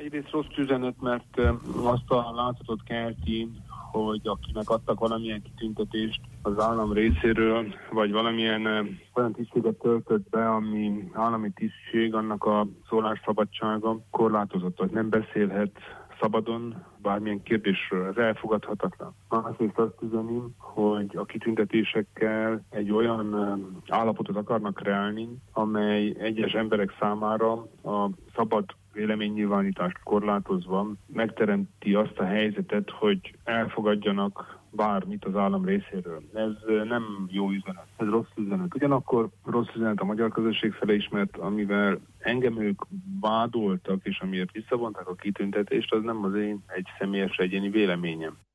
Egyrészt rossz üzenet, mert azt a látszatot kelti, hogy akinek adtak valamilyen kitüntetést az állam részéről, vagy valamilyen olyan tisztséget töltött be, ami állami tisztség, annak a szólásszabadsága korlátozott, hogy nem beszélhet szabadon bármilyen kérdésről. Ez elfogadhatatlan. Másrészt azt üzeni, hogy a kitüntetésekkel egy olyan állapotot akarnak kreálni, amely egyes emberek számára a szabad véleménynyilvánítást korlátozva megteremti azt a helyzetet, hogy elfogadjanak bármit az állam részéről. Ez nem jó üzenet, ez rossz üzenet. Ugyanakkor rossz üzenet a magyar közösség felé is, mert amivel engem ők vádoltak, és amiért visszavonták a kitüntetést, az nem az én egy személyes egyéni véleményem.